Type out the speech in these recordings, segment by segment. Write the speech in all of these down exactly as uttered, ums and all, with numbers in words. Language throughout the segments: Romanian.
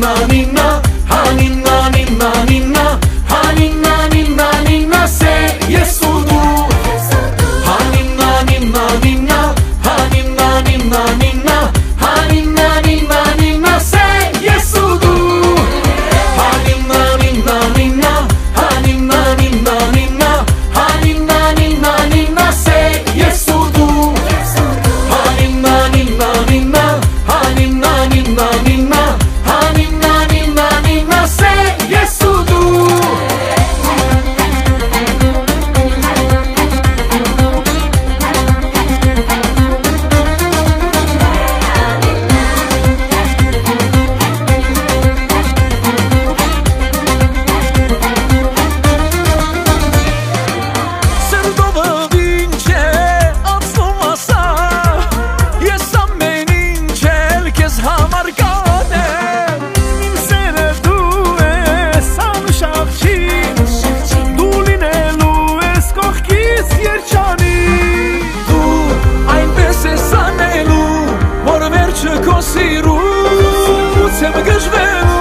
ninna ninna, ha ninna ninna ninna, ha ninna ninna ninna, se Jesudu. Ha ninna ninna ninna, ha ninna ninna ninna, ha ninna ninna ninna, se Jesudu. Ha ninna ninna ninna, ha ninna ninna ninna, ha ninna ninna ninna, se Jesudu. Ha ninna ninna ninna, ha ninna ninna ninna, ha ninna ninna ninna, se Jesudu. Kosiru, sem găjveu.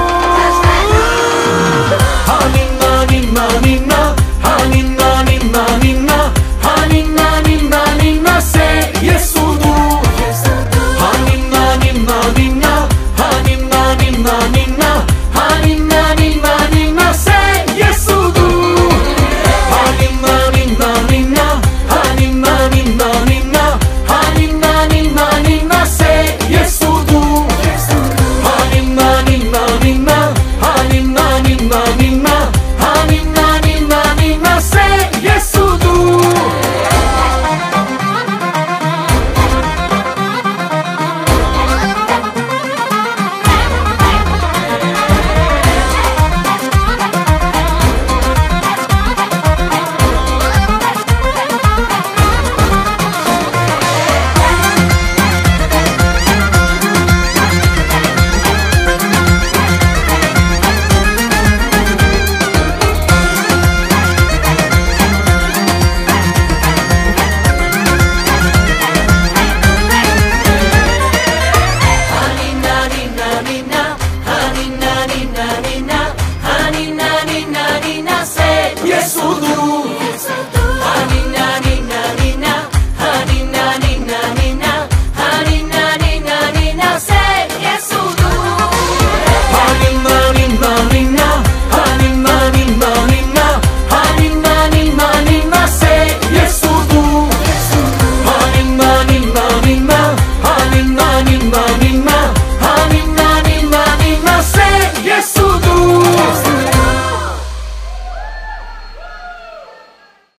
Ha ninna ninna ninna, ha ninna ninna ninna, ha ninna ninna ninna, se Jesudu. Ha ninna ninna ninna, ha ninna ninna ninna, ha ninna ninna ninna, se Jesudu. Ha ninna ninna ninna, ha ninna ninna ninna, ha ninna ninna ninna, se Jesudu. Ha ninna ninna ninna, ha ninna ninna ninna, ha ninna ninna ninna, se Jesudu. Ninna ninna ninna, ha ninna ninna ninna, se Jesudu.